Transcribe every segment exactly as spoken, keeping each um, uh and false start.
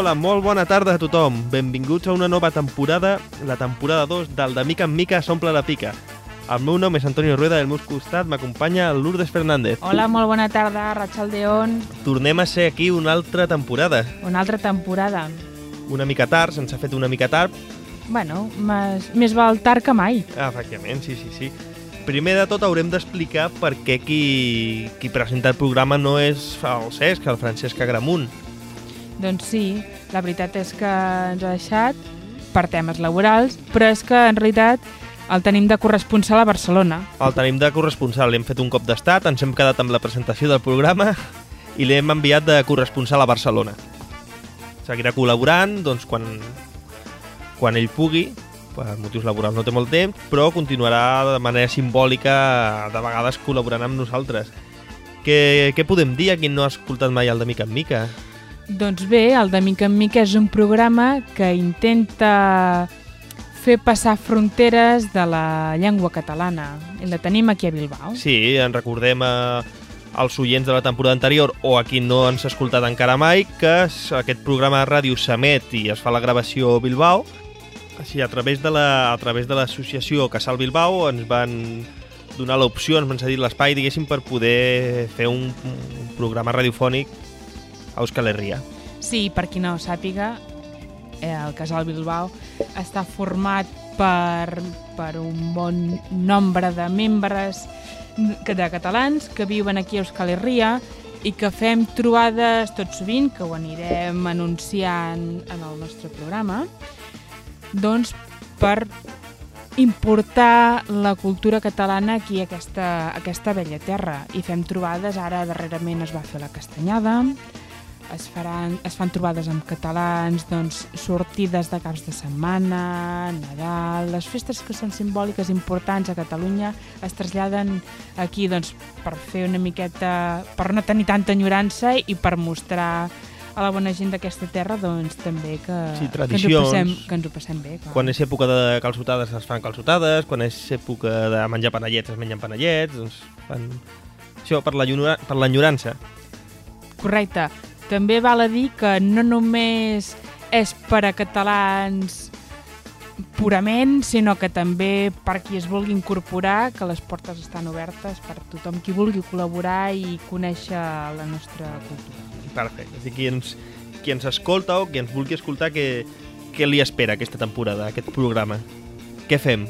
Hola, molt bona tarda a tothom. Benvinguts a una nova temporada, la temporada dos del De mica en mica s'omple la pica. El meu nom és Antonio Rueda i al meu costat m'acompanya Lourdes Fernández. Hola, molt bona tarda, Ratxaldeón. Tornem a ser aquí una altra temporada. Una altra temporada. Una mica tard, se'ns ha fet una mica tard. Bueno, més, més val tard que mai. Ah, efectivament, sí, sí, sí. Primer de tot haurem d'explicar per què qui, qui presenta el programa no és el Cesc, el Francesc Agramunt. Doncs sí, la veritat és que ens ha deixat per temes laborals, però és que en realitat el tenim de corresponsal a Barcelona. El tenim de corresponsal, li hem fet un cop d'estat, ens hem quedat amb la presentació del programa i l'hem enviat de corresponsal a Barcelona. Seguirà col·laborant, doncs, quan, quan ell pugui, per motius laborals no té molt temps, però continuarà de manera simbòlica, de vegades col·laborant amb nosaltres. Què, què podem dir a qui no ha escoltat mai el De mica en mica? Doncs bé, el De mica en mica és un programa que intenta fer passar fronteres de la llengua catalana. I la tenim aquí a Bilbao. Sí, en recordem a, als oients de la temporada anterior o a qui no ens ha escoltat encara mai que aquest programa de ràdio s'emet i es fa la gravació a Bilbao. Així, a través de la, a través de l'associació Casal Bilbao ens van donar l'opció, ens van cedir l'espai, diguéssim, per poder fer un, un programa radiofònic a Euskal Herria. Sí, per qui no ho sàpiga, el Casal Bilbao està format per, per un bon nombre de membres de catalans que viuen aquí a Euskal Herria i que fem trobades tot sovint, que ho anirem anunciant en el nostre programa, doncs per importar la cultura catalana aquí a aquesta, a aquesta bella terra. I fem trobades, ara darrerament es va fer la Castanyada, es, faran, es fan trobades amb catalans, doncs, sortides de caps de setmana, Nadal, les festes que són simbòliques importants a Catalunya es traslladen aquí, doncs, per fer una miqueta, per no tenir tanta enyorança i per mostrar a la bona gent d'aquesta terra, doncs, també que, sí, que, ens, ho passem, que ens ho passem bé. Clar. Quan és època de calçotades es fan calçotades, quan és època de menjar panellets es mengen panellets, doncs fan... Això, per l'enyorança. Correcte. També val a dir que no només és per a catalans purament, sinó que també per qui es vulgui incorporar, que les portes estan obertes per tothom qui vulgui col·laborar i conèixer la nostra cultura. Perfecte. És a dir, qui ens, qui ens escolta o qui ens vulgui escoltar, què, què li espera aquesta temporada, aquest programa? Què fem?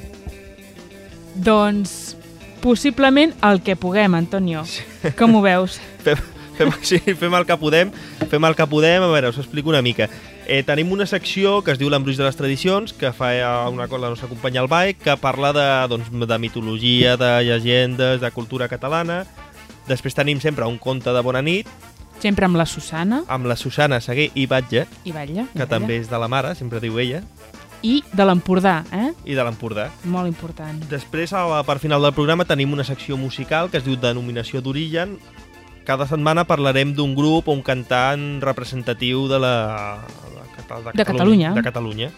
Doncs possiblement el que puguem, Antonio. Sí. Com ho veus? Fem, fem, sí, fem el que podem, fem el que podem. A veure, us explico una mica. Eh, tenim una secció que es diu l'Embruix de les Tradicions, que fa una cosa la nostra companya Albai, que parla de, doncs, de mitologia, de llegendes, de cultura catalana. Després tenim sempre un conte de bona nit, sempre amb la Susana. Amb la Susana Seguer i Batlle. I Batlle. Que i també és de la mare, sempre diu ella. I de l'Empordà, eh? I de l'Empordà. Molt important. Després, a la part final del programa, tenim una secció musical que es diu Denominació d'Origen. Cada setmana parlarem d'un grup o un cantant representatiu de la... De, de Catalunya. De Catalunya.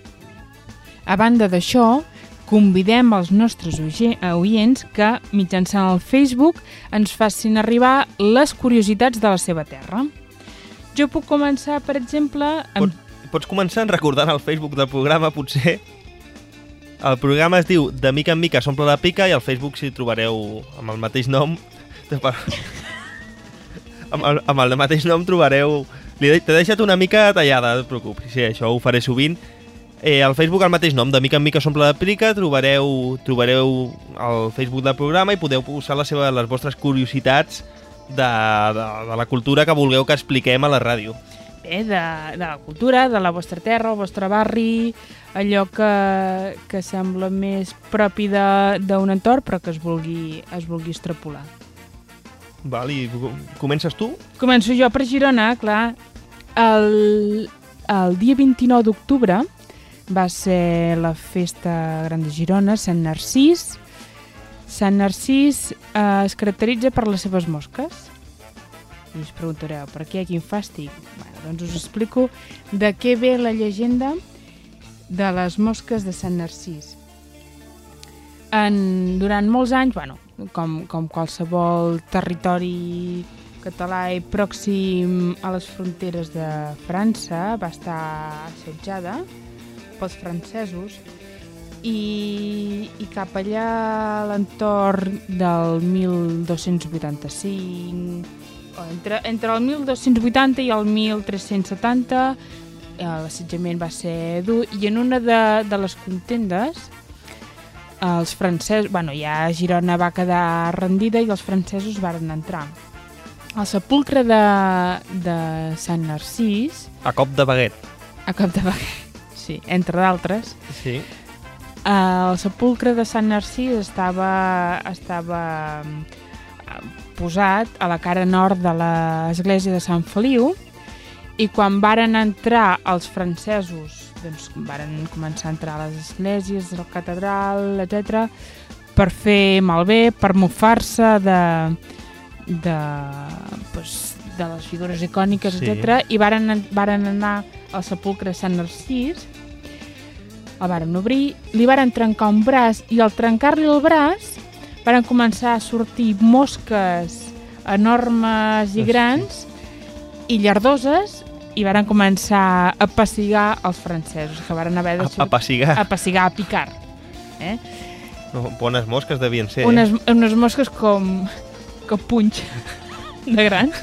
A banda d'això, convidem els nostres oients que, mitjançant el Facebook, ens facin arribar les curiositats de la seva terra. Jo puc començar, per exemple... Amb... Pots, pots començar recordant el Facebook del programa, potser? El programa es diu De mica en mica s'omple la pica i al Facebook si trobareu amb el mateix nom... amb, el, amb el mateix nom trobareu... T'he deixat una mica tallada, no et preocupis. Sí, això ho faré sovint. Eh, al Facebook el mateix nom, De mica en mica s'omple la pica, trobareu, trobareu el Facebook del programa i podeu posar les, seves, les vostres curiositats de, de, de la cultura que vulgueu que expliquem a la ràdio. Bé, de, de la cultura, de la vostra terra, el vostre barri, allò que, que sembla més propi d'un entorn però que es vulgui, es vulgui extrapolar. Val, i comences tu? Començo jo per Girona, clar. El, el dia vint-i-nou d'octubre va ser la festa gran de Girona, Sant Narcís. Sant Narcís eh, es caracteritza per les seves mosques. I us preguntareu, per què, quin fàstic? Bueno, doncs us explico de què ve la llegenda de les mosques de Sant Narcís. En, durant molts anys, bueno, com, com qualsevol territori català i pròxim a les fronteres de França, va estar assetjada pels francesos i, i cap allà a l'entorn del mil dos-cents vuitanta-cinc, o entre, entre el mil dos-cents vuitanta i el mil tres-cents setanta, l'assetjament va ser dur i en una de, de les contendes els francesos, bueno, ja Girona va quedar rendida i els francesos varen entrar. Al sepulcre de, de Sant Narcís... A cop de baguet. A cop de baguet, sí, entre d'altres. Sí. El sepulcre de Sant Narcís estava, estava posat a la cara nord de l'església de Sant Feliu i quan varen entrar els francesos, doncs varen començar a entrar a les esglésies, a la catedral, etcètera, per fer malbé, per mofar-se de, de, pues, de les figures icòniques, Sí. etcètera, i varen, varen anar al sepulcre de Sant Narcís, el varen obrir, li varen trencar un braç i al trencar-li el braç varen començar a sortir mosques enormes i grans i llardoses i varen començar a pessigar els francesos, que varen haver de... A, a pessigar. A pessigar, a picar. Eh? No, bones mosques devien ser. Unes, unes mosques com, com punys de grans.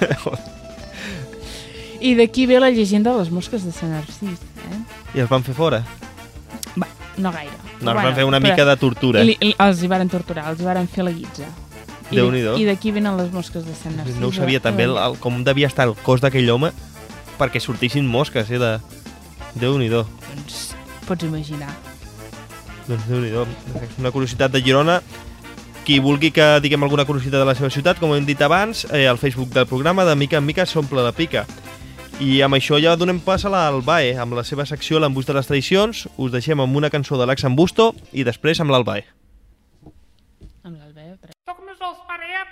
I d'aquí ve la llegenda de les mosques de Sant Narcís. Eh? I els van fer fora? Va, no gaire. No, els van fer una mica de tortura. Li, li, els hi varen torturar, els hi varen fer la guitza. I Déu-n'hi-do. I d'aquí venen les mosques de Sant Narcís. No ho sabia, també, el, el, com devia estar el cos d'aquell home perquè sortissin mosques, eh, de... Déu-n'hi-do. Doncs pots imaginar. Doncs Déu-n'hi-do. És una curiositat de Girona. Qui vulgui que diguem alguna curiositat de la seva ciutat, com hem dit abans, eh, al Facebook del programa, de mica en mica s'omple la pica. I amb això ja donem pas a l'Albae, amb la seva secció L'embús de les tradicions. Us deixem amb una cançó de l'Ax Ambusto i després amb l'Albae. Amb l'Albae, otra. Soc més els parella.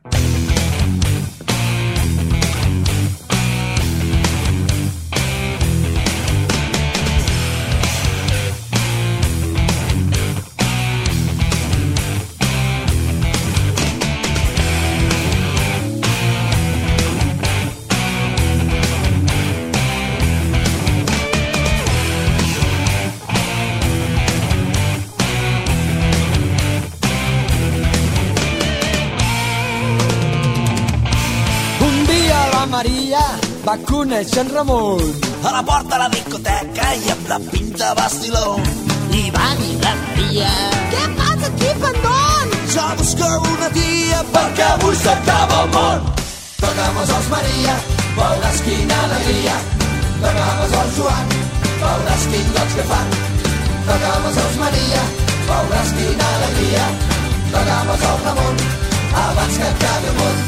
Maria va conèixer en Ramon a la porta de la discoteca i amb la pinta vaciló. I va dir la tia: què passa aquí, pendón? jo busco una tia perquè avui s'acaba el món. Tocamos els Maria, veuràs quina alegria. Tocamos el Joan, veuràs quin goig que fan. Tocamos els Maria, veuràs quina alegria. Tocamos el Ramon, abans que acabi el món.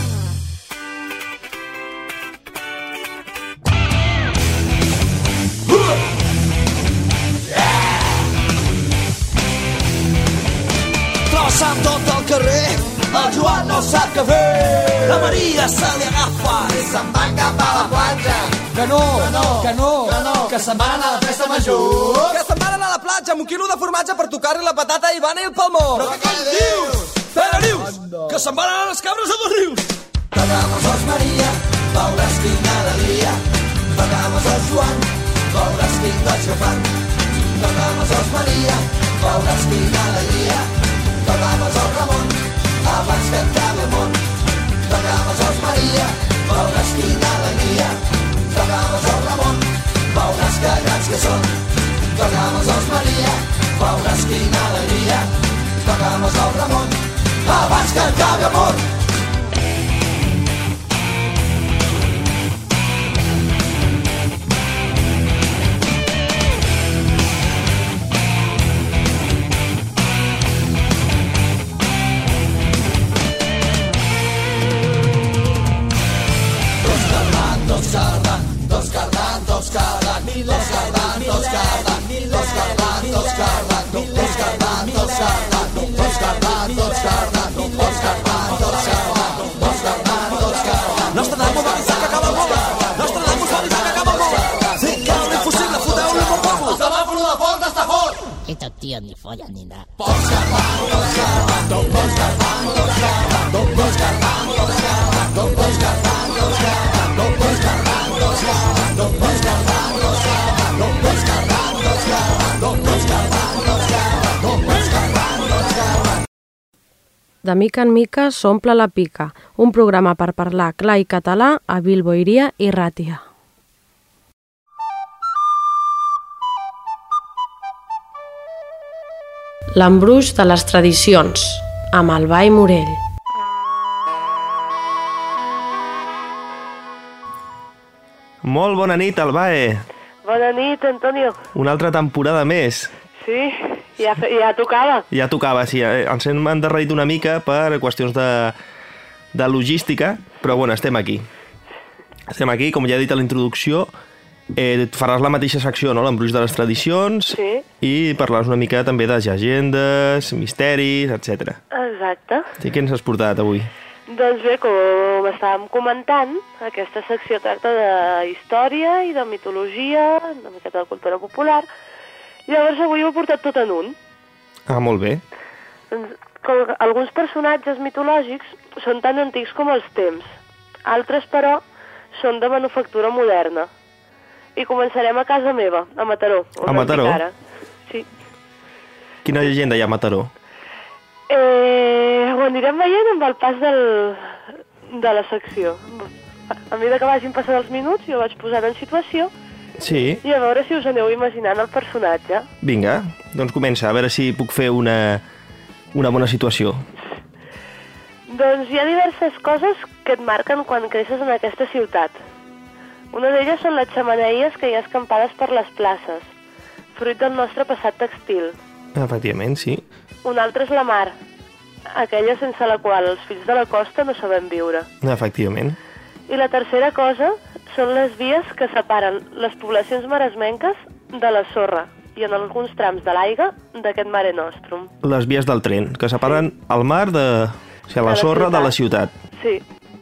Trossant tot el carrer, el Joan no sap què fer. La Maria se li agafa i se'n van cap a la platja. Que no, que no, que no, que, no. que se'n van anar a la festa major. Que se'n van anar a la platja amb un quilo de formatge per tocar-li la patata a Ivana i el palmó. Però què dius? Però dius que se'n van anar les cabres a dos rius. Tocamos els Maria, veuràs quina alegria. Tocamos el Joan, veuràs quin goig que fan. Tocamos els Maria, veuràs quina alegria. Tocamos el Ramon, abans que acabi el món. Tocamos els Maria, veuràs quina alegria. Tocamos el Ramon, veuràs que grans que són. Tocamos els Maria, veuràs quina alegria. Tocamos el Ramon, abans que acabi el món. estos tíos ni follan ni nada. De mica en mica s'omple la pica, un programa per parlar clar i català a Bilbo Iria i Ràtia. L'embruix de les tradicions, amb el Ball Morell. Molt bona nit, Albae. Bona nit, Antonio. Una altra temporada més. Sí, ja, ja tocava. Ja tocava, sí. Ens hem endarrerit una mica per qüestions de, de logística, però bueno, estem aquí. Estem aquí, com ja he dit a la introducció, eh, faràs la mateixa secció, no?, l'embruix de les tradicions, sí. I parlaràs una mica també de llegendes, misteris, etcètera. Exacte. Sí, què ens has portat avui? Doncs bé, com estàvem comentant, aquesta secció tracta de història i de mitologia, una miqueta de cultura popular. Llavors avui ho he portat tot en un. Ah, molt bé. Doncs, com alguns personatges mitològics són tan antics com els temps. Altres, però, són de manufactura moderna. I començarem a casa meva, a Mataró. A Mataró? Sí. Quina llegenda hi ha a Mataró? Eh, ho anirem veient amb el pas del, de la secció. A mesura que vagin passant els minuts, jo vaig posant en situació. Sí. I a veure si us aneu imaginant el personatge. Vinga, doncs comença, a veure si puc fer una, una bona situació. Doncs hi ha diverses coses que et marquen quan creixes en aquesta ciutat. Una d'elles són les xemeneies que hi ha escampades per les places, fruit del nostre passat textil. Efectivament, sí. Una altra és la mar, aquella sense la qual els fills de la costa no sabem viure. Efectivament. I la tercera cosa són les vies que separen les poblacions maresmenques de la sorra i en alguns trams de l'aigua d'aquest Mare Nostrum. Les vies del tren, que separen sí. el mar de... O sigui, la, la sorra ciutat. De la ciutat. Sí.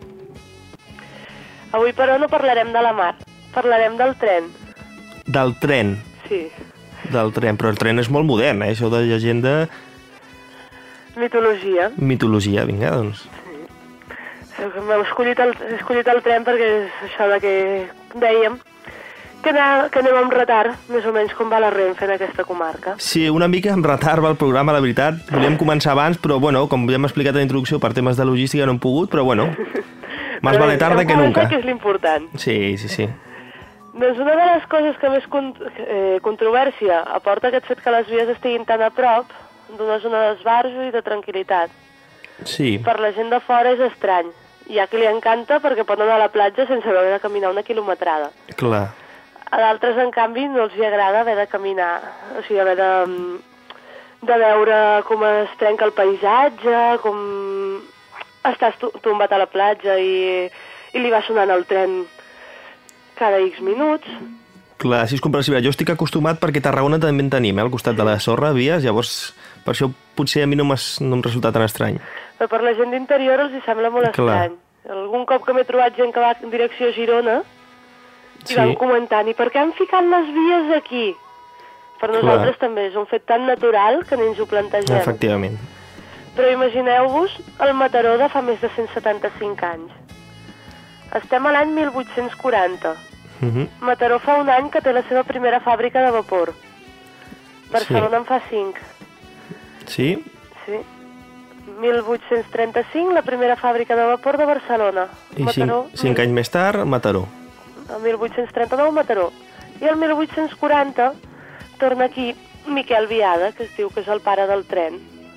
Avui, però, no parlarem de la mar, parlarem del tren. Del tren? Sí. Del tren, però el tren és molt modern, eh? Això de llegenda... Mitologia. Mitologia, vinga, doncs. M'he escollit, el, he escollit el tren perquè és això de que dèiem que, anar, que anem amb retard, més o menys com va la Renfe en aquesta comarca. Sí, una mica amb retard va el programa, la veritat. Volíem començar abans, però bueno, com ja hem explicat a la introducció, per temes de logística no hem pogut, però bueno, más vale tarde que nunca. Que és l'important. Sí, sí, sí. Doncs una de les coses que més cont eh, controvèrsia aporta aquest fet que les vies estiguin tan a prop d'una zona d'esbarjo i de tranquil·litat. Sí. Per la gent de fora és estrany. Hi ha qui li encanta perquè pot anar a la platja sense haver de caminar una quilometrada. Clar. A d'altres, en canvi, no els hi agrada haver de caminar, o sigui, haver de, de veure com es trenca el paisatge, com estàs tombat a la platja i, i li va sonant el tren cada X minuts. Clar, sí, és comprensible. Jo estic acostumat perquè a Tarragona també en tenim, eh, al costat de la sorra, vies, llavors per això potser a mi no, no em resulta tan estrany. Però per la gent d'interior els hi sembla molt Clar. estrany. Algun cop que m'he trobat gent que va en direcció a Girona i sí. van comentant, i per què han ficat les vies aquí? Per nosaltres Clar. També és un fet tan natural que ni ens ho plantegem. Efectivament. Però imagineu-vos el Mataró de fa més de cent setanta-cinc anys. Estem a l'any mil vuit-cents quaranta. Uh -huh. Mataró fa un any que té la seva primera fàbrica de vapor. Barcelona sí. en fa cinc. Sí? Sí. mil vuit-cents trenta-cinc, la primera fàbrica de vapor de Barcelona. I Mataró, cinc, cinc anys més tard, Mataró. El mil vuit-cents trenta-nou, Mataró. I el mil vuit-cents quaranta torna aquí Miquel Biada, que es diu que és el pare del tren.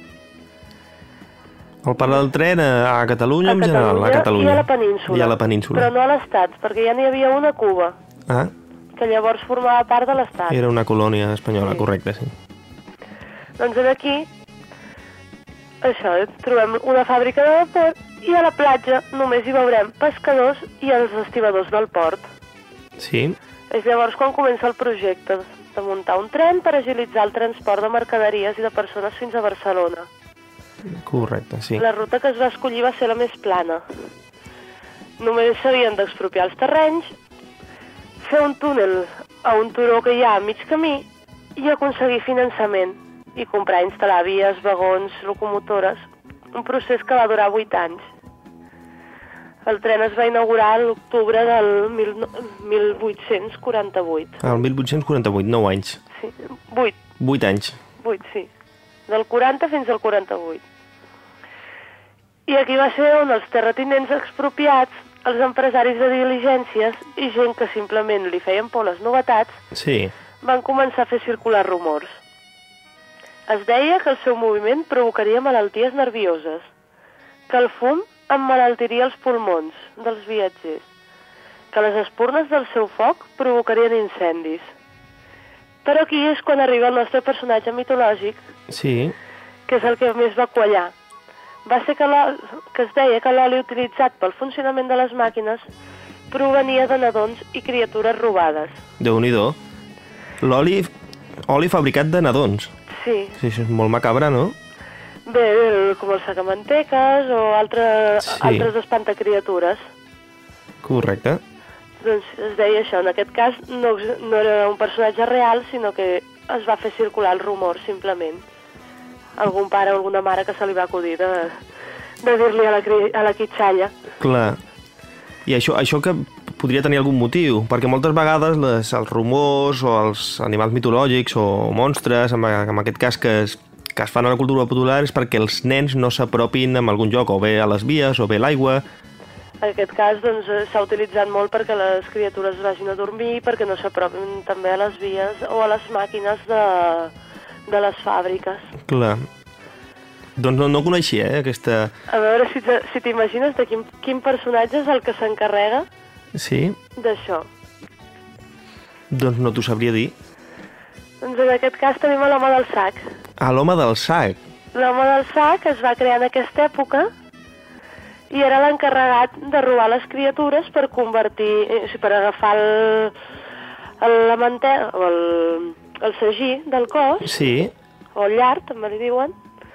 El pare del tren a, a Catalunya, a en Catalunya, general, a Catalunya. I a la península. I a la península. Però no a l'Estat, perquè ja n'hi havia una a Cuba. Ah. Que llavors formava part de l'Estat. Era una colònia espanyola, sí. Correcte, sí. Doncs aquí, això, trobem una fàbrica de vapor i a la platja només hi veurem pescadors i els estibadors del port. Sí. És llavors quan comença el projecte de muntar un tren per agilitzar el transport de mercaderies i de persones fins a Barcelona. Correcte, sí. La ruta que es va escollir va ser la més plana. Només s'havien d'expropiar els terrenys, fer un túnel a un turó que hi ha a mig camí i aconseguir finançament. i comprar i instal·lar vies, vagons, locomotores, un procés que va durar vuit anys. El tren es va inaugurar a l'octubre del mil vuit-cents quaranta-vuit. El mil vuit-cents quaranta-vuit, nou anys. Sí, vuit. Vuit anys. Vuit, sí. Del quaranta fins al quaranta-vuit. I aquí va ser on els terratinents expropiats, els empresaris de diligències i gent que simplement li feien por les novetats, sí, van començar a fer circular rumors. Es deia que el seu moviment provocaria malalties nervioses, que el fum emmalaltiria els pulmons dels viatgers, que les espurnes del seu foc provocarien incendis. Però aquí és quan arriba el nostre personatge mitològic, sí, que és el que més va quallar. Va ser que, que es deia que l'oli utilitzat pel funcionament de les màquines provenia de nadons i criatures robades. Déu-n'hi-do. L'oli oli fabricat de nadons. Sí. Sí, això és molt macabre, no? Bé, com els sacamanteques o altre, sí. altres espantacriatures. Correcte. Doncs es deia això. En aquest cas no, no era un personatge real, sinó que es va fer circular el rumor, simplement. Algun pare o alguna mare que se li va acudir de, de dir-li a la, a la quitxalla. Clar. I això, això que podria tenir algun motiu, perquè moltes vegades les, els rumors o els animals mitològics o monstres, en, en aquest cas que es, que es fan a la cultura popular, és perquè els nens no s'apropin a algun lloc, o bé a les vies, o bé a l'aigua. En aquest cas doncs, s'ha utilitzat molt perquè les criatures vagin a dormir, perquè no s'apropin també a les vies o a les màquines de... de les fàbriques. Clar. Doncs no, no coneixia, eh, aquesta... A veure si, si t'imagines de quin, quin personatge és el que s'encarrega sí. d'això. Doncs no t'ho sabria dir. Doncs en aquest cas tenim a l'home del sac. Ah, l'home del sac. L'home del sac es va crear en aquesta època i era l'encarregat de robar les criatures per convertir, o sigui, per agafar el, el, la mantega, o el... el sagí del cos, sí. o el llard, també li diuen,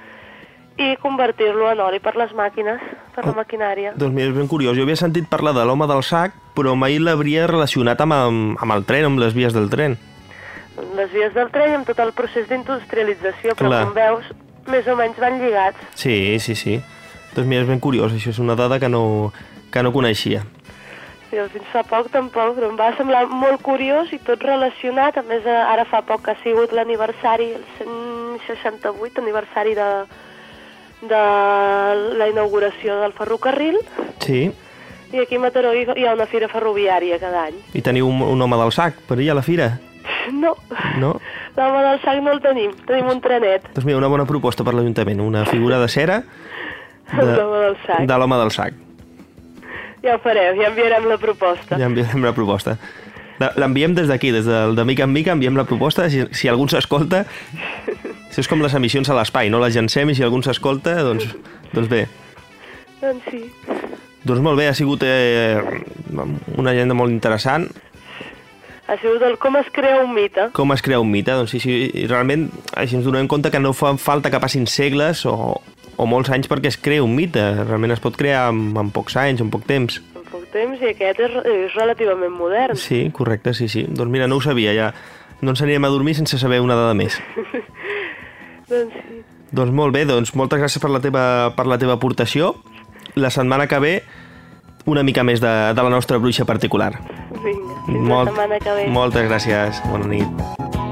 i convertir-lo en oli per les màquines, per oh, la maquinària. Doncs mira, és ben curiós. Jo havia sentit parlar de l'home del sac, però mai l'havria relacionat amb, amb, amb el tren, amb les vies del tren. Les vies del tren i amb tot el procés d'industrialització, però clar. Com veus, més o menys van lligats. Sí, sí, sí. Doncs mira, és ben curiós. Això és una dada que no, que no coneixia. Sí, fins fa poc tampoc, però em va semblar molt curiós i tot relacionat. A més, ara fa poc que ha sigut l'aniversari, el cent seixanta-vuit aniversari de, de la inauguració del ferrocarril. Sí. I aquí a Mataró hi ha una fira ferroviària cada any. I teniu un, un home del sac per allà a la fira? No. No? L'home del sac no el tenim, tenim un trenet. Doncs mira, una bona proposta per l'Ajuntament, una figura de cera de, de l'home del sac. De l'home del sac. Ja ho fareu, ja enviarem la proposta. Ja enviarem la proposta. L'enviem des d'aquí, des del de mica en mica, enviem la proposta. Si, si algú s'escolta... Això és com les emissions a l'espai, no les llancem i si algú s'escolta, doncs, doncs bé. Doncs sí. Doncs molt bé, ha sigut eh, una agenda molt interessant. Ha sigut el com es crea un mite. Com es crea un mite, doncs sí, sí, realment així ens donem compte que no fa falta que passin segles o... o molts anys perquè es crea un mite. Realment es pot crear en, en pocs anys, en poc temps. En poc temps, i aquest és, és relativament modern. Sí, correcte, sí, sí. Doncs mira, no ho sabia, ja no ens anirem a dormir sense saber una dada més. Doncs sí. Doncs molt bé, doncs moltes gràcies per la teva, per la teva aportació. La setmana que ve, una mica més de, de la nostra bruixa particular. Vinga, fins Molt, la setmana que ve. Moltes gràcies, bona nit.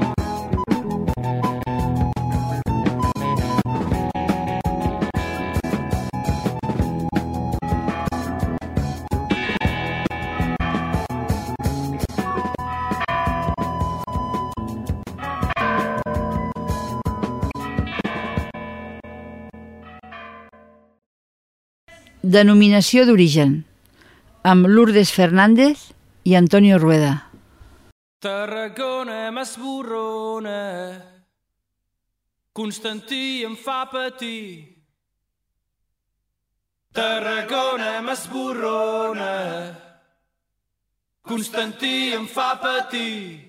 Denominació d'origen, amb Lourdes Fernández i Antonio Rueda. Tarragona m'esborrona, Constantí em fa patir. Tarragona m'esborrona, Constantí em fa patir.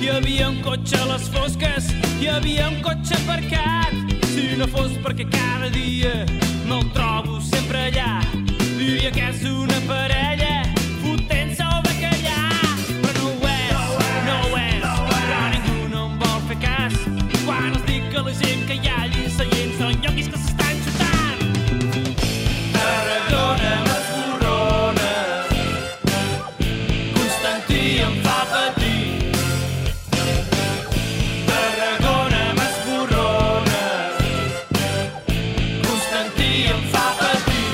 Hi havia un cotxe a les fosques, hi havia un cotxe aparcat. Si no fos perquè cada dia me'l trobo sempre allà, diria que és una parella fotent-se el bacallà. Però no ho és, no ho és, però ningú no em vol fer cas quan els dic que la gent que hi ha allí seient són lloquis que s'estan xutant. Tarragona m'esborrona, Constantí em fa patir. Tarragona m'esborrona, Constantí em fa patir.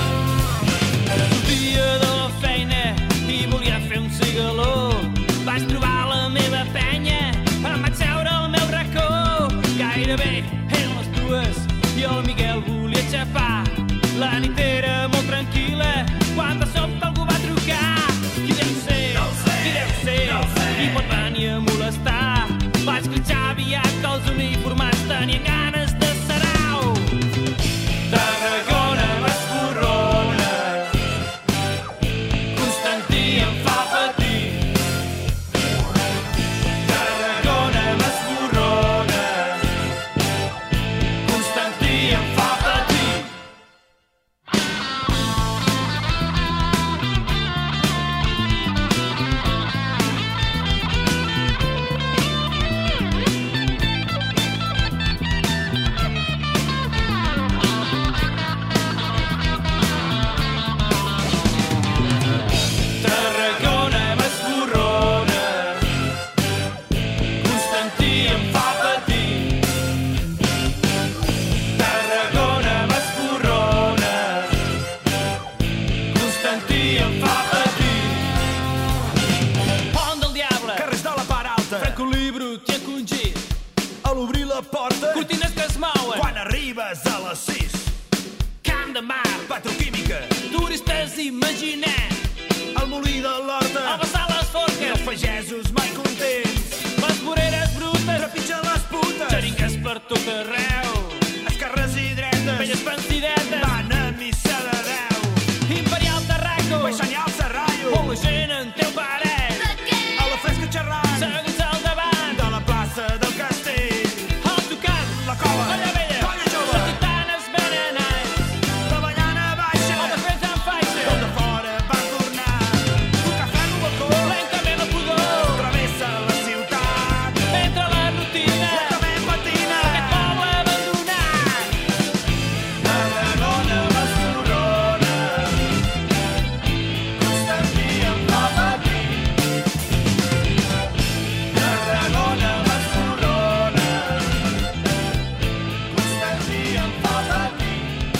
Sortia de la feina i volia fer un cigaló. Vaig trobar la meva penya, em vaig seure al meu racó. Gairebé eren les dues i el Miguel volia xapar. La nit era molt tranquil·la quan de sobte algú va trucar. Qui deu ser? No sé. Qui deu ser? No sé. Qui pot venir a molestar? Vaig critxar aviat que els uniformats tenien ganes de sarau. Tarragona m'esborrona, Constantí em fa patir. Tarragona m'esborrona, Constantí em fa patir. Tarragona m'esborrona, Constantí em fa patir. Tarragona m'esborrona, Constantí em fa patir. Pont del Diable, Carrers de la Part Alta, Franco Brut i Acongit, a l'obrir la porta, cortines que es mouen, quan arribes a les sis, Camp de Mar, petroquímica, turistes imaginets, el molí de l'Horta, a vessar les i els forques, pagesos mai contents, les voreres brutes, trepitgen les putes, xeringues per tot arreu, esquerres i dretes, velles pensidetes, van a missa de deu, Imperial Tarraco, baixant al serrallo, on la gent en té paret, a la fresca xerrant, seguint al davant, de la plaça del castell, al tocant, la cova, Colla Vella, Colla Jove, les gitanes venen anys, la ballana baixa, el defensa en faixa, tot de fora van tornar, un cafè en un balcó, lentament la pudor, travessa la ciutat, entre la rutina, lentament patina, aquest poble abandonat. Tarragona m'esborrona, Constantí em fa patir. Tarragona m'esborrona, Constantí em fa patir.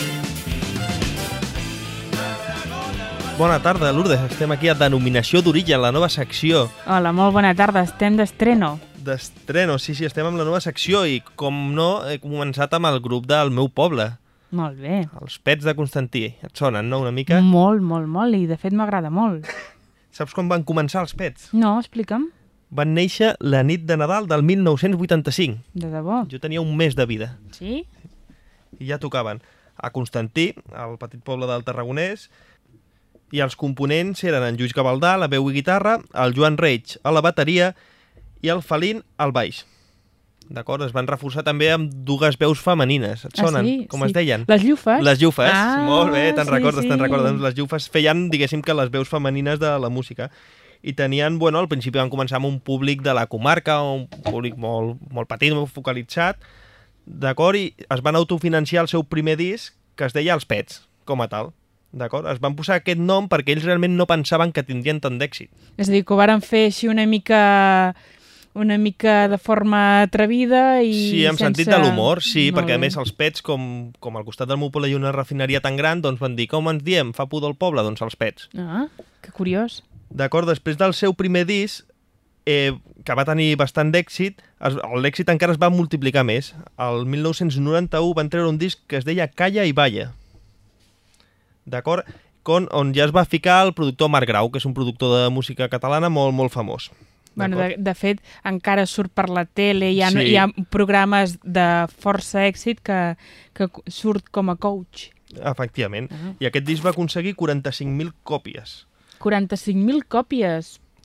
Bona tarda, Lourdes. Estem aquí a Denominació d'Origen, la nova secció Hola, molt bona tarda, estem d'estreno. d'estreno. Sí, sí, estem amb la nova secció i, com no, he començat amb el grup del meu poble, Molt bé. els Pets de Constantí. Et sonen, no?, una mica? Molt, molt, molt, i de fet m'agrada molt. Saps quan van començar els Pets? No, explica'm, Van néixer la nit de Nadal del mil nou-cents vuitanta-cinc. de debò. Jo tenia un mes de vida Sí? i ja tocaven a Constantí, al petit poble del Tarragonès, i els components eren en Lluís Gavaldà, a la veu i guitarra, el Joan Reig a la bateria i el Felín al baix. D'acord? Es van reforçar també amb dues veus femenines. Et sonen? Ah, sí? Com Sí. es deien? Les llufes? Les llufes. Ah, Molt bé, te'n sí, recordes, sí. te'n recordes. Les llufes feien, diguéssim, que les veus femenines de la música. I tenien, bueno, al principi van començar amb un públic de la comarca, un públic molt, molt petit, molt focalitzat, d'acord? I es van autofinanciar el seu primer disc, que es deia Els Pets, com a tal. D'acord? Es van posar aquest nom perquè ells realment no pensaven que tindrien tant d'èxit. És a dir, que ho varen fer així una mica una mica de forma atrevida i Sí, amb sense... sentit de l'humor, sí, Molt perquè a bé. més els Pets, com, com al costat del meu poble hi ha una refineria tan gran, doncs van dir, com ens diem, fa pudor al poble? Doncs els Pets. Ah, que curiós. D'acord, després del seu primer disc, eh, que va tenir bastant d'èxit, es- l'èxit encara es va multiplicar més. El mil nou-cents noranta-u van treure un disc que es deia Calla i Balla. D'acord? Con, on ja es va ficar el productor Marc Grau, que és un productor de música catalana molt, molt famós. Bueno, de, de fet, encara surt per la tele, hi ha, Sí. hi ha programes de força èxit que, que surt com a coach. Efectivament. Ah. I aquest disc va aconseguir quaranta-cinc mil còpies. quaranta-cinc mil còpies.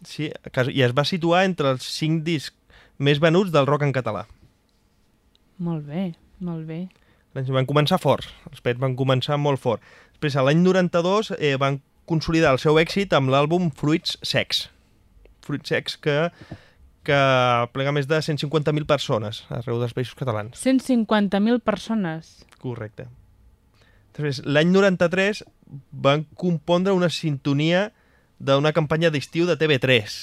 Sí, i es va situar entre els cinc discs més venuts del rock en català. Molt bé, molt bé. Van començar forts, els Pets van començar molt fort. Després, a l'any noranta-dos, eh, van consolidar el seu èxit amb l'àlbum Fruits Secs. Fruits Secs que, que plega més de cent cinquanta mil persones arreu dels països catalans. cent cinquanta mil persones. Correcte. Després, l'any noranta-tres van compondre una sintonia d'una campanya d'estiu de T V tres.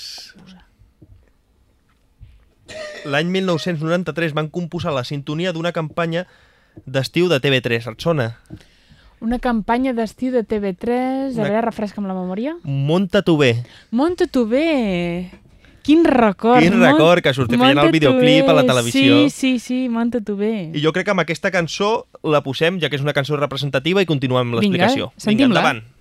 L'any mil nou-cents noranta-tres van composar la sintonia d'una campanya d'estiu de T V tres. Et sona? Una campanya d'estiu de T V tres. A Una... veure, refresca'm la memòria. Monta-t'ho bé. Monta-t'ho bé. Quin record. Quin record, que sortia feien el videoclip a la televisió. Sí, sí, sí, monta-t'ho bé. I jo crec que amb aquesta cançó la posem, ja que és una cançó representativa, i continuem amb l'explicació. Vinga, sentim-la. Vinga, endavant.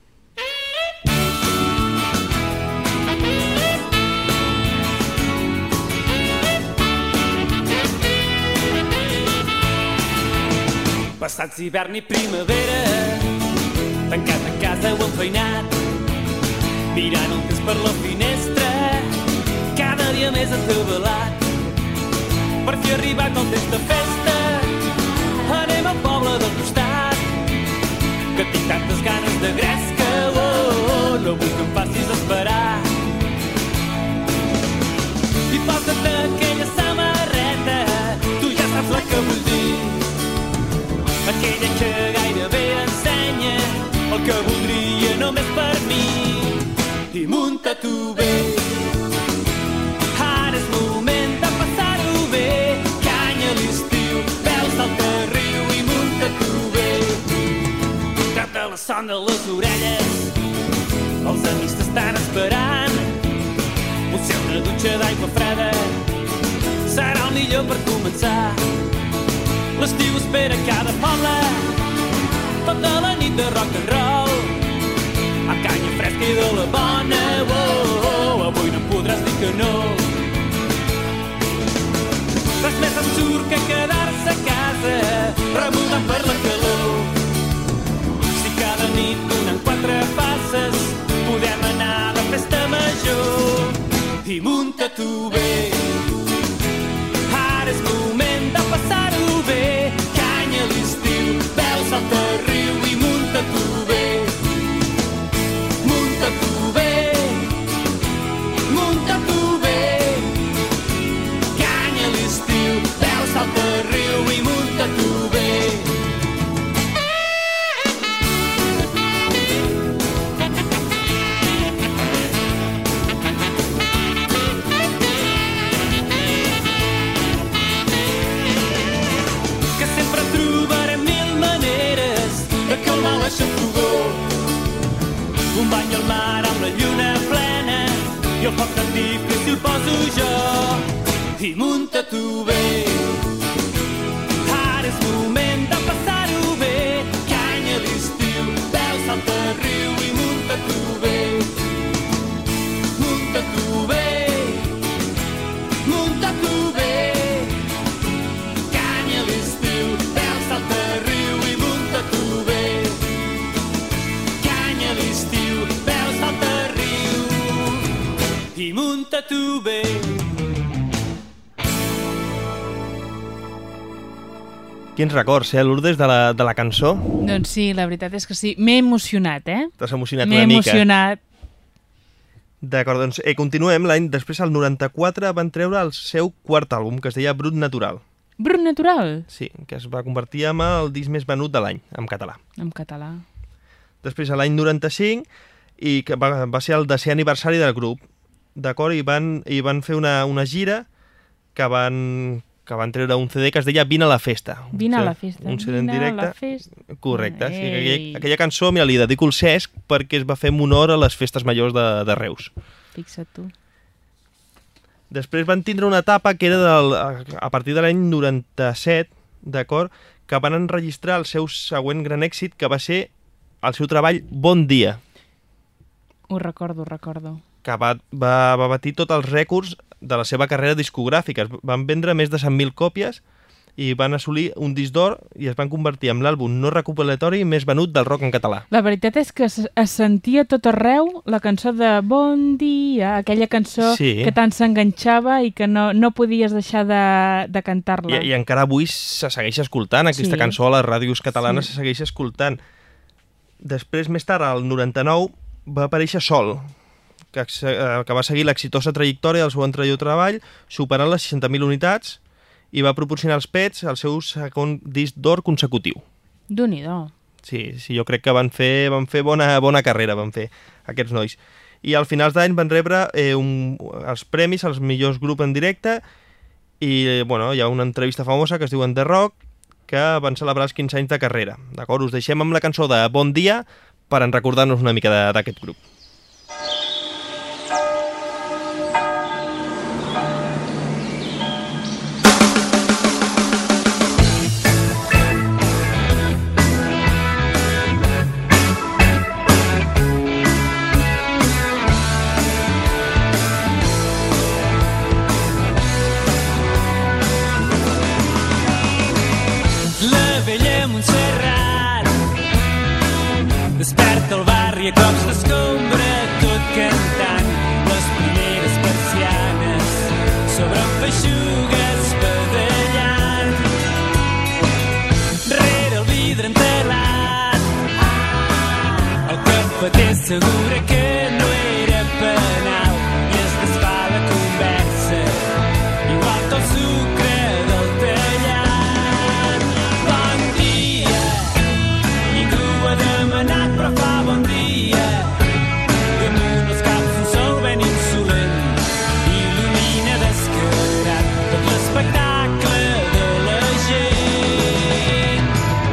Passats hivern i primavera, tancat a casa o enfeinat, mirant el temps per la finestra, cada dia més atabalat. Per fi ha arribat el temps de festa, anem al poble del costat, que tinc tantes ganes de gresca, oh, oh, no vull que em facis esperar. I posa't aquella samarreta, tu ja saps la que vull dir, aquella que gairebé ensenya el que voldria només per mi. I munta-t'ho bé, ara és moment de passar-ho bé, canya a l'estiu, veus al carriu i munta-t'ho bé. Trata la son de les orelles, els amics t'estan esperant, potser una dutxa d'aigua freda serà el millor per començar. L'estiu espera cada poble, tota la nit de rock and roll, amb canya fresca i de la bona, oh, oh, avui no podràs dir que no. Res més absurd que quedar-se a casa, remulant per la calor. Si cada nit donen quatre passes, podem anar a la festa major. I munta-t'ho bé, ara és moment de passar-ho bé, canya a l'estiu, veus al riu i munta-t'ho bé. Munta-t'ho bé, munta-t'ho bé, canya a l'estiu, veus al riu i munta-t'ho bé. Un bany al mar amb la lluna plena i el foc tan difícil poso jo. I munta-t'ho bé, ara és moment de passar-ho bé, canya a l'estiu, veus al riu i munta-t'ho bé. Munta-t'ho bé, munta-t'ho bé, canya a l'estiu, veus al riu i munta-t'ho bé. Canya a l'estiu, veus al riu i munta-t'ho bé. Quins records, eh, Lourdes, de la, de la cançó? Doncs sí, la veritat és que sí. M'he emocionat, eh? T'has emocionat M'he una mica. M'he emocionat. D'acord, doncs eh, continuem. L'any després, al noranta-quatre, van treure el seu quart àlbum, que es deia Brut Natural. Brut Natural? Sí, que es va convertir en el disc més venut de l'any, en català. En català. Després, a l'any noranta-cinc, i que va, va ser el desè aniversari del grup, d'acord? I van, i van fer una, una gira que van, que van treure un C D que es deia Vine a la festa. Vine a la festa. Un C D en Vine directe. a la festa. Correcte. Sí, Ei. aquella, aquella cançó, mira, li dedico el Cesc perquè es va fer en honor a les festes majors de, de Reus. Fixa't tu. Després van tindre una etapa que era del, a partir de l'any noranta-set, d'acord? Que van enregistrar el seu següent gran èxit, que va ser el seu treball Bon Dia, Ho recordo, ho recordo. que va, va, va batir tots els rècords de la seva carrera discogràfica. Van vendre més de cent mil còpies i van assolir un disc d'or i es van convertir en l'àlbum no recopilatori més venut del rock en català. La veritat és que es, es sentia tot arreu la cançó de Bon dia, aquella cançó Sí. que tant s'enganxava i que no, no podies deixar de, de cantar-la. I, I encara avui se segueix escoltant aquesta Sí. cançó a les ràdios catalanes, Sí. se segueix escoltant. Després, més tard, al noranta-nou, va aparèixer Sol, que, ex- eh, que va seguir l'exitosa trajectòria del seu anterior treball, superant les seixanta mil unitats, i va proporcionar als Pets el seu segon disc d'or consecutiu. Déu-n'hi-do. Sí, sí, jo crec que van fer, van fer bona, bona carrera, van fer aquests nois. I al finals d'any van rebre eh, un, els premis als millors grups en directe i eh, bueno, hi ha una entrevista famosa que es diuen The Rock, que van celebrar els quinze anys de carrera. D'acord? Us deixem amb la cançó de Bon dia per en recordar-nos una mica de- d'aquest grup. La vella Montserrat desperta el barri a cops d'escombra, tot cantant les primeres persianes sobre feixugues badallant. Rere el vidre entelat el cafeter assegura que no era penal i es desfà la conversa igual que el sucre del tallat. Bon dia, ningú ha demanat però fa bon dia. Damunt els caps un sol ben insolent il·lumina descarat tot l'espectacle de la gent.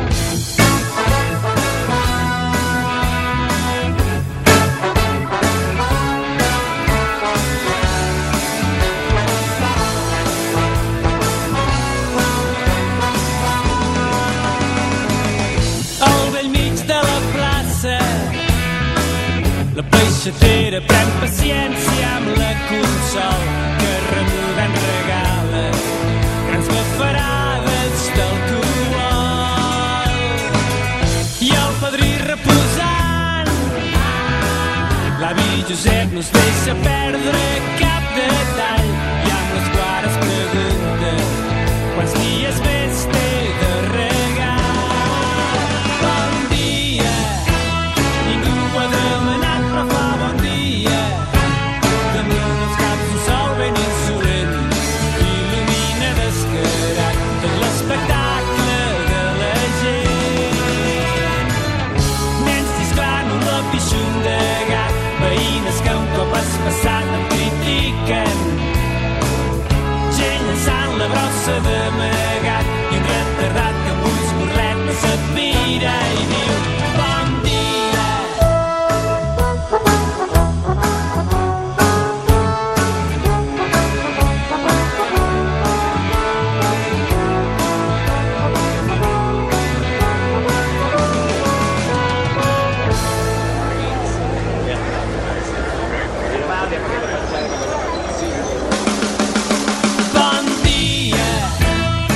Al vell mig de la plaça la peixatera pren paciència amb la consol que remuda en regala grans bafarades d'alcohol. I el padrí reposant l'avi Josep no es deixa perdre cap detall i amb les guares pregunta quants dies més té de regar. Bon dia, ningú ho ha demanat però fa bon dia. Damunt els caps un sol ben insolent il·lumina descarat tot l'espectacle de la gent. Nens xisclant un lapixum de gat, veïnes que un cop has passat em critiquen, gent llançant la brossa d'amagat i un retardat que amb ulls burletes et mira i diu bon dia. Bon dia,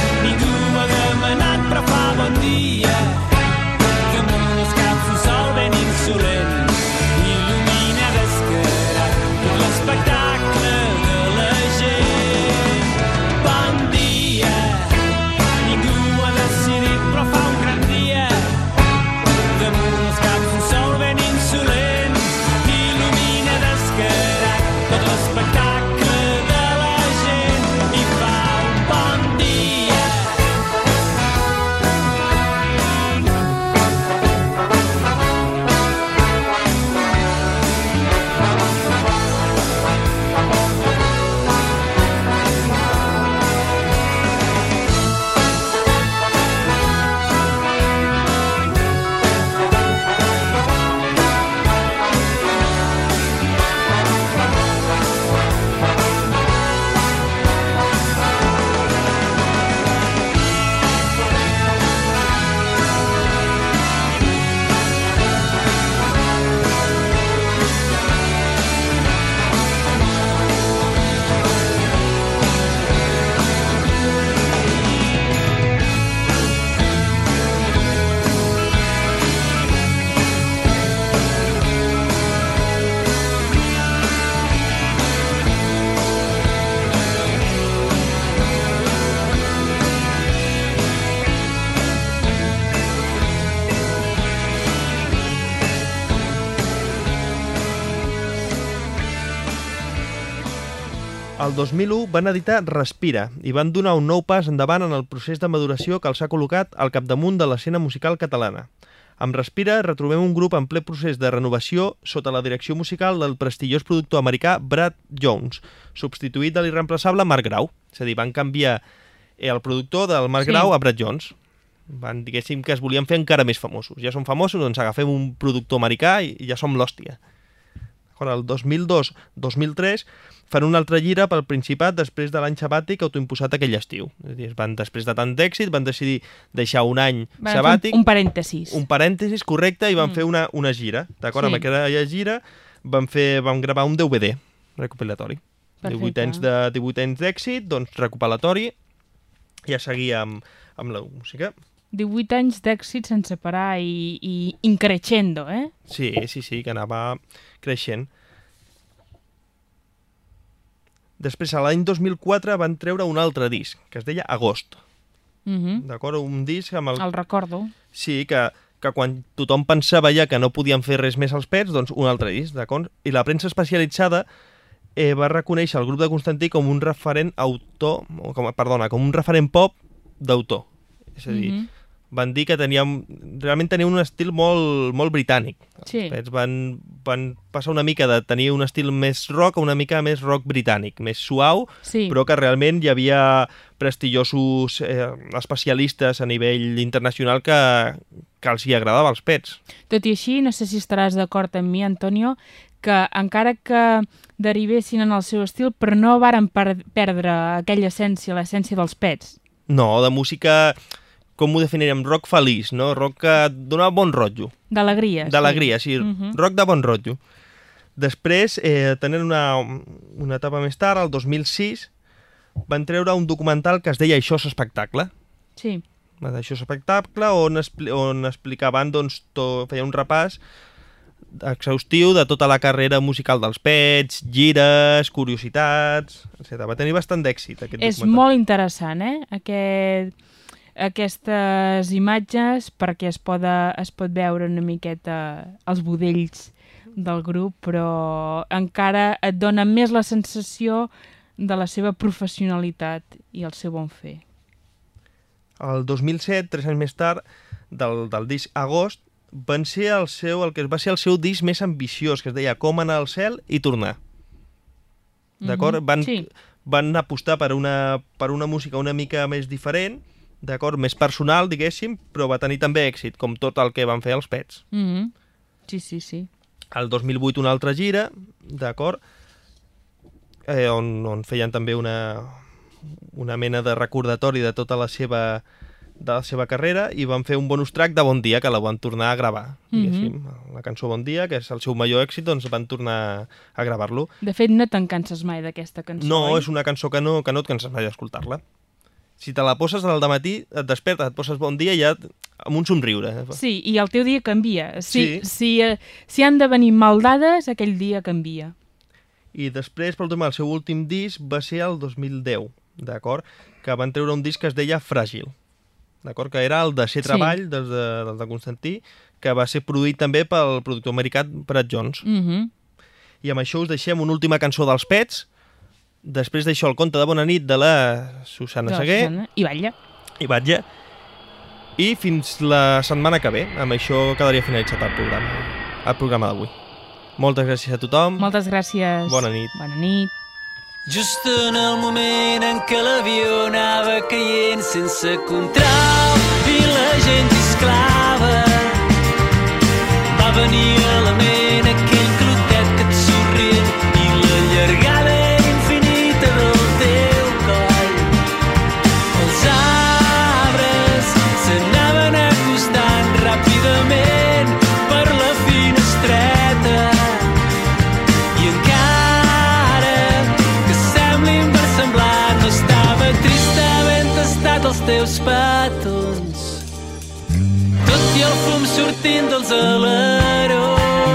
dos mil u van editar Respira i van donar un nou pas endavant en el procés de maduració que els ha col·locat al capdamunt de l'escena musical catalana. Amb Respira retrobem un grup en ple procés de renovació sota la direcció musical del prestigiós productor americà Brad Jones, substituït de l'irreemplaçable Mark Grau. És a dir, van canviar el productor del Mark Sí. Grau a Brad Jones. Van, diguéssim, que es volien fer encara més famosos. Ja som famosos, doncs agafem un productor americà i ja som l'hòstia. El dos mil dos dos mil tres fan una altra gira pel Principat després de l'any sabàtic autoimposat aquell estiu. És a dir, van, després de tant d'èxit, van decidir deixar un any Van sabàtic. fer un, un parèntesis. Un parèntesis, correcte, i van Mm. fer una, una gira. D'acord? Sí. Amb aquella gira van, fer, van gravar un D V D recopilatori. Perfecte. divuit anys de divuit anys d'èxit, doncs recopilatori, i a seguir amb, amb la música. divuit anys d'èxit sense parar i, i increixendo, eh? Sí, sí, sí, que anava creixent. Després, a l'any dos mil quatre, van treure un altre disc, que es deia Agost. Uh -huh. D'acord? Un disc amb el... El recordo. Sí, que, que quan tothom pensava ja que no podien fer res més als Pets, doncs un altre disc, d'acord? I la premsa especialitzada eh, va reconèixer el grup de Constantí com un referent autor, o com, perdona, com un referent pop d'autor. És a dir, Mhm. van dir que teníem, realment tenien un estil molt, molt britànic. Sí. Els Pets van, van passar una mica de tenir un estil més rock a una mica més rock britànic, més suau, Sí. però que realment hi havia prestigiosos eh, especialistes a nivell internacional que, que els hi agradava als Pets. Tot i així, no sé si estaràs d'acord amb mi, Antonio, que encara que derivessin en el seu estil, però no varen per perdre aquella essència, l'essència dels Pets. No, de música, com ho definiríem? Rock feliç, no? Rock que donava bon rotllo. D'alegria. D'alegria, sí. Mhm. Rock de bon rotllo. Després, eh, tenint una, una etapa més tard, el dos mil sis, van treure un documental que es deia Això és espectacle. Sí. Això és espectacle, on, expli on explicaven, doncs, to feia un repàs exhaustiu de tota la carrera musical dels Pets, gires, curiositats, etcètera. Va tenir bastant d'èxit aquest És documental. molt interessant, eh? Aquest, aquestes imatges, perquè es, poda, es pot veure una miqueta els budells del grup, però encara et dona més la sensació de la seva professionalitat i el seu bon fer. El dos mil set, tres anys més tard, del, del disc Agost, van ser el seu, el que va ser el seu disc més ambiciós, que es deia Com anar al cel i tornar. D'acord? Mhm, Van, sí. van apostar per una, per una música una mica més diferent, d'acord? Més personal, diguéssim, però va tenir també èxit, com tot el que van fer els Pets. Mm -hmm. Sí, sí, sí. El dos mil vuit una altra gira, d'acord? Eh, on, on feien també una, una mena de recordatori de tota la seva, de la seva carrera, i van fer un bonus track de Bon Dia, que la van tornar a gravar. Mm-hmm. La cançó Bon Dia, que és el seu major èxit, doncs van tornar a gravar-lo. De fet, no te'n canses mai d'aquesta cançó, No, oi? és una cançó que no, que no et canses mai d'escoltar-la. Si te la poses al dematí, et despertes, et poses Bon Dia i ja amb un somriure. Sí, i el teu dia canvia. Si, Sí. si, eh, si han de venir maldades, aquell dia canvia. I després, per últim, el seu últim disc va ser el dos mil deu, d'acord? Que van treure un disc que es deia Fràgil, d'acord? Que era el desè Sí. treball des de, del de Constantí, que va ser produït també pel productor americà Brad Jones. Mm -hmm. I amb això us deixem una última cançó dels Pets, després d'això el conte de Bona nit de la Susana Seguer, I balla. i Batlle, i fins la setmana que ve. Amb això quedaria finalitzat el programa, el programa d'avui. Moltes gràcies a tothom. Moltes gràcies. Bona nit. Bona nit. Just en el moment en què l'avió anava caient sense control i la gent esclava, va venir a la ment aquell clotet que et somrient i la llargada infinita del teu coll. Els arbres s'anaven acostant ràpidament per la finestreta i encara que sembli inversemblant no estava tristament tastat els teus petons, tot i el fum sortint dels alerons.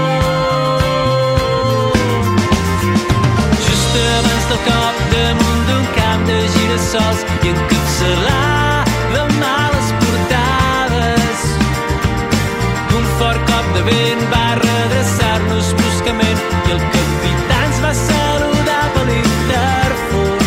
Just abans del cop damunt d'un camp de girassols i encapçalar de males portades, un fort cop de vent va redreçar-nos bruscament i el capità ens va saludar per l'interfon.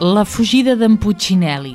La fugida d'en Puccinelli.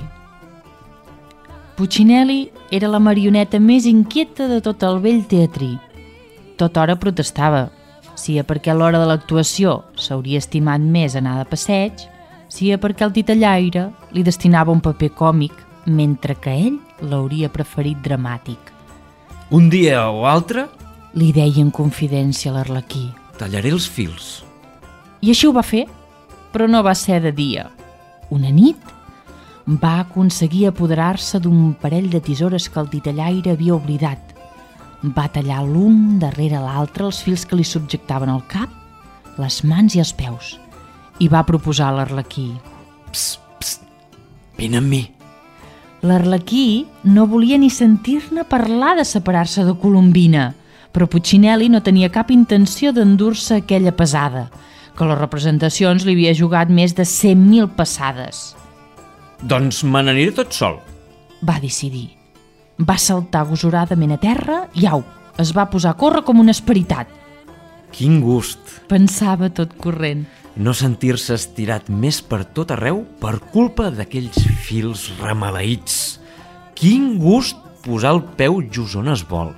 Puccinelli era la marioneta més inquieta de tot el vell teatrí. Tota hora protestava, sia perquè a l'hora de l'actuació s'hauria estimat més anar de passeig, sia perquè el titellaire li destinava un paper còmic, mentre que ell l'hauria preferit dramàtic. Un dia o altre, li deia en confidència l'Arlequí, tallaré els fils. I així ho va fer, però no va ser de dia. Una nit va aconseguir apoderar-se d'un parell de tisores que el titellaire havia oblidat. Va tallar l'un darrere l'altre els fils que li subjectaven el cap, les mans i els peus, i va proposar a l'Arlequí. Psst, psst, vine amb mi. L'Arlequí no volia ni sentir-ne parlar de separar-se de Colombina, però Puccinelli no tenia cap intenció d'endur-se aquella pesada, que les representacions li havia jugat més de cent mil passades. Doncs me n'aniré tot sol, va decidir. Va saltar agosoradament a terra i au, es va posar a córrer com un esperitat. Quin gust, pensava tot corrent. No sentir-se estirat més per tot arreu per culpa d'aquells fils remaleïts. Quin gust posar el peu just on es vol.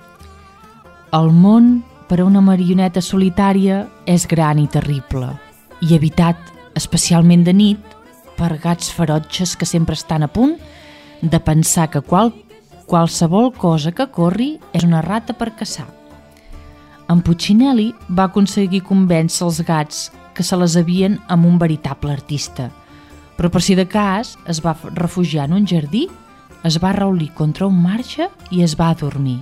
El món, per a una marioneta solitària, és gran i terrible, i habitat, especialment de nit, per gats ferotges que sempre estan a punt de pensar que qual, qualsevol cosa que corri és una rata per caçar. En Puccinelli va aconseguir convèncer els gats que se les havien amb un veritable artista, però per si de cas es va refugiar en un jardí, es va raulir contra un marge i es va adormir.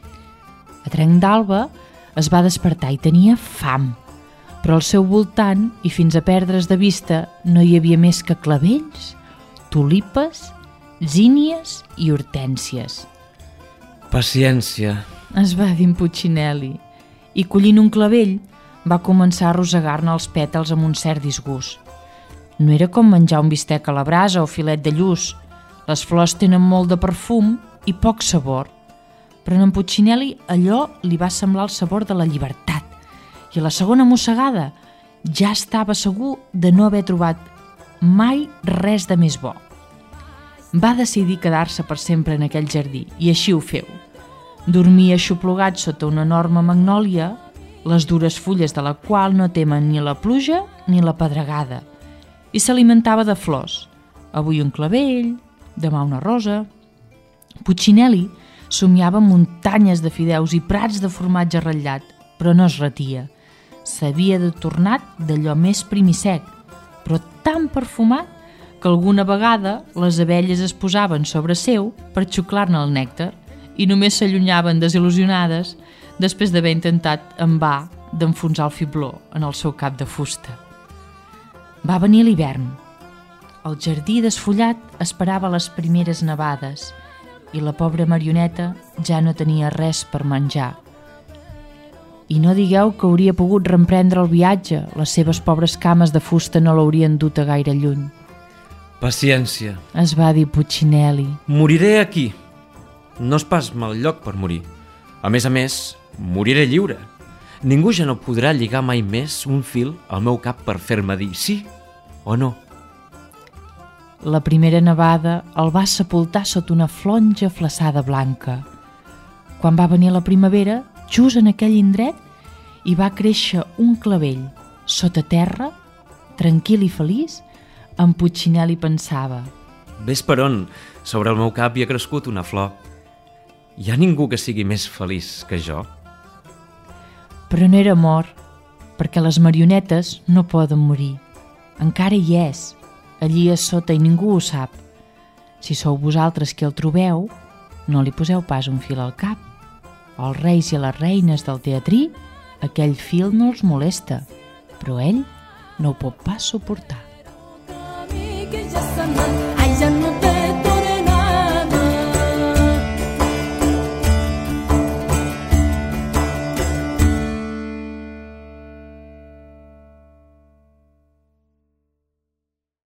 A trenc d'alba es va despertar i tenia fam, però al seu voltant, i fins a perdre's de vista, no hi havia més que clavells, tulipes, zínies i hortències. Paciència, es va dir en Puccinelli, i collint un clavell va començar a rosegar-ne els pètals amb un cert disgust. No era com menjar un bistec a la brasa o filet de lluç. Les flors tenen molt de perfum i poc sabor. Però en Puccinelli allò li va semblar el sabor de la llibertat, i a la segona mossegada ja estava segur de no haver trobat mai res de més bo. Va decidir quedar-se per sempre en aquell jardí, i així ho feu. Dormia aixoplugat sota una enorme magnòlia, les dures fulles de la qual no temen ni la pluja ni la pedregada, i s'alimentava de flors, avui un clavell, demà una rosa. Puccinelli somiava muntanyes de fideus i prats de formatge ratllat, però no es retia. S'havia de tornat d'allò més prim i sec, però tan perfumat que alguna vegada les abelles es posaven sobre seu per xuclar-ne el nèctar i només s'allunyaven desil·lusionades després d'haver intentat en va d'enfonsar el fibló en el seu cap de fusta. Va venir l'hivern. El jardí desfullat esperava les primeres nevades i la pobra marioneta ja no tenia res per menjar. I no digueu que hauria pogut reemprendre el viatge, les seves pobres cames de fusta no l'haurien dut a gaire lluny. Paciència, es va dir Puccinelli. Moriré aquí. No és pas mal lloc per morir. A més a més, moriré lliure. Ningú ja no podrà lligar mai més un fil al meu cap per fer-me dir sí o no. La primera nevada el va sepultar sota una flonja flaçada blanca. Quan va venir la primavera, just en aquell indret, hi va créixer un clavell. Sota terra, tranquil i feliç, en Puccinelli pensava: ves per on, sobre el meu cap hi ha crescut una flor. Hi ha ningú que sigui més feliç que jo? Però no era mort, perquè les marionetes no poden morir. Encara hi és, allí a sota i ningú ho sap. Si sou vosaltres qui el trobeu, no li poseu pas un fil al cap. Els reis i les reines del teatrí, aquell fil no els molesta, però ell no ho pot pas suportar. Que ja